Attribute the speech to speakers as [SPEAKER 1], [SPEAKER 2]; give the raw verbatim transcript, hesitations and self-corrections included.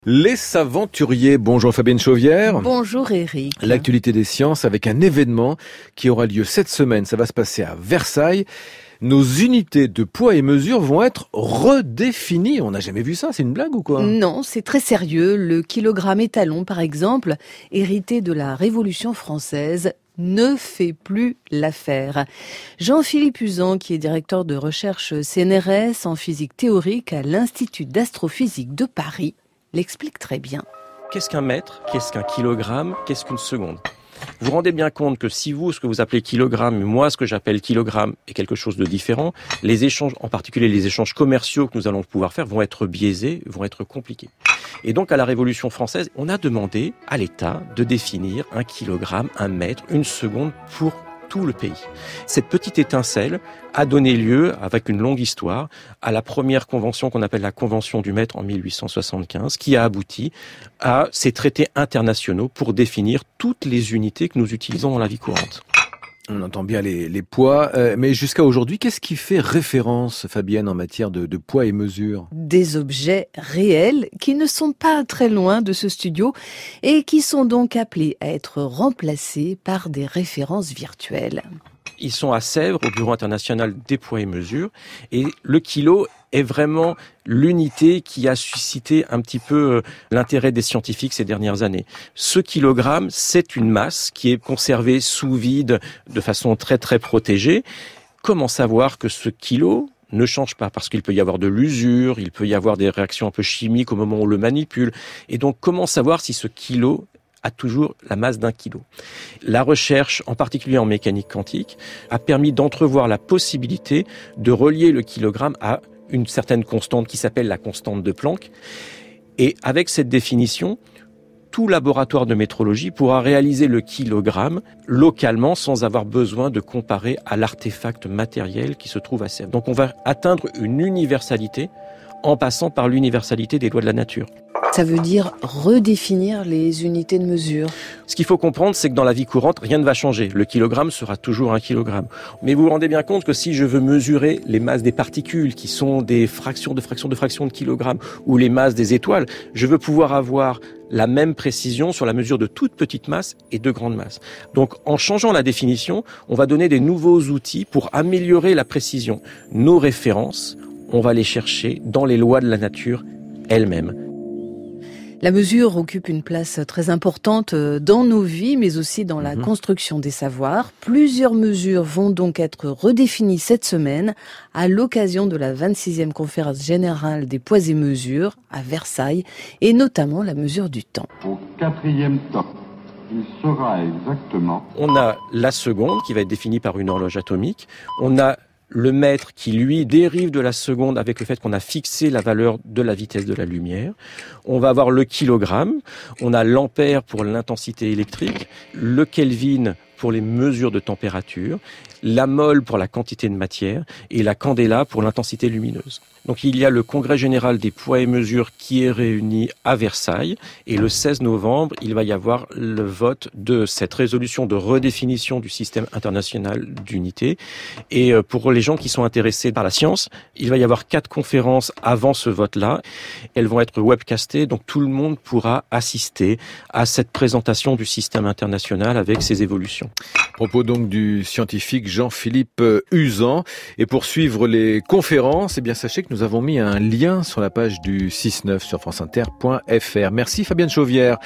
[SPEAKER 1] Les Saventuriers, bonjour Fabienne Chauvière.
[SPEAKER 2] Bonjour Eric.
[SPEAKER 1] L'actualité des sciences avec un événement qui aura lieu cette semaine, ça va se passer à Versailles. Nos unités de poids et mesure vont être redéfinies. On n'a jamais vu ça, c'est une blague ou quoi?
[SPEAKER 2] Non, c'est très sérieux. Le kilogramme étalon, par exemple, hérité de la Révolution française, ne fait plus l'affaire. Jean-Philippe Uzan, qui est directeur de recherche C N R S en physique théorique à l'Institut d'astrophysique de Paris, l'explique très bien.
[SPEAKER 3] Qu'est-ce qu'un mètre? Qu'est-ce qu'un kilogramme? Qu'est-ce qu'une seconde? Vous vous rendez bien compte que si vous, ce que vous appelez kilogramme, moi, ce que j'appelle kilogramme, est quelque chose de différent, les échanges, en particulier les échanges commerciaux que nous allons pouvoir faire, vont être biaisés, vont être compliqués. Et donc, à la Révolution française, on a demandé à l'État de définir un kilogramme, un mètre, une seconde pour tout le pays. Cette petite étincelle a donné lieu, avec une longue histoire, à la première convention qu'on appelle la Convention du mètre en mille huit cent soixante-quinze, qui a abouti à ces traités internationaux pour définir toutes les unités que nous utilisons dans la vie courante.
[SPEAKER 1] On entend bien les, les poids, euh, mais jusqu'à aujourd'hui, qu'est-ce qui fait référence, Fabienne, en matière de, de poids et mesure?
[SPEAKER 2] Des objets réels qui ne sont pas très loin de ce studio et qui sont donc appelés à être remplacés par des références virtuelles.
[SPEAKER 3] Ils sont à Sèvres, au Bureau international des poids et mesures, et le kilo est vraiment l'unité qui a suscité un petit peu l'intérêt des scientifiques ces dernières années. Ce kilogramme, c'est une masse qui est conservée sous vide de façon très très protégée. Comment savoir que ce kilo ne change pas? Parce qu'il peut y avoir de l'usure, il peut y avoir des réactions un peu chimiques au moment où on le manipule. Et donc, comment savoir si ce kilo a toujours la masse d'un kilo? La recherche, en particulier en mécanique quantique, a permis d'entrevoir la possibilité de relier le kilogramme à une certaine constante qui s'appelle la constante de Planck. Et avec cette définition, tout laboratoire de métrologie pourra réaliser le kilogramme localement sans avoir besoin de comparer à l'artefact matériel qui se trouve à Sèvres. Donc on va atteindre une universalité en passant par l'universalité des lois de la nature.
[SPEAKER 2] Ça veut dire redéfinir les unités de mesure.
[SPEAKER 3] Ce qu'il faut comprendre, c'est que dans la vie courante, rien ne va changer. Le kilogramme sera toujours un kilogramme. Mais vous vous rendez bien compte que si je veux mesurer les masses des particules, qui sont des fractions de fractions de fractions de kilogrammes, ou les masses des étoiles, je veux pouvoir avoir la même précision sur la mesure de toute petite masse et de grande masse. Donc, en changeant la définition, on va donner des nouveaux outils pour améliorer la précision. Nos références, on va les chercher dans les lois de la nature elles-mêmes.
[SPEAKER 2] La mesure occupe une place très importante dans nos vies, mais aussi dans la
[SPEAKER 3] Mmh.
[SPEAKER 2] construction des savoirs. Plusieurs mesures vont donc être redéfinies cette semaine à l'occasion de la vingt-sixième conférence générale des poids et mesures à Versailles, et notamment la mesure du temps.
[SPEAKER 4] Au quatrième temps, il sera exactement...
[SPEAKER 3] On a la seconde qui va être définie par une horloge atomique. On a le mètre qui, lui, dérive de la seconde avec le fait qu'on a fixé la valeur de la vitesse de la lumière. On va avoir le kilogramme, on a l'ampère pour l'intensité électrique, le kelvin pour les mesures de température, la mole pour la quantité de matière et la candela pour l'intensité lumineuse. Donc il y a le congrès général des poids et mesures qui est réuni à Versailles et le seize novembre, il va y avoir le vote de cette résolution de redéfinition du système international d'unité. Et pour les gens qui sont intéressés par la science, il va y avoir quatre conférences avant ce vote-là. Elles vont être webcastées, donc tout le monde pourra assister à cette présentation du système international avec ses évolutions.
[SPEAKER 1] Propos donc du scientifique Jean-Philippe Uzan. Et pour suivre les conférences, eh bien sachez que nous avons mis un lien sur la page du six neuf sur franceinter point f r. Merci Fabienne Chauvière.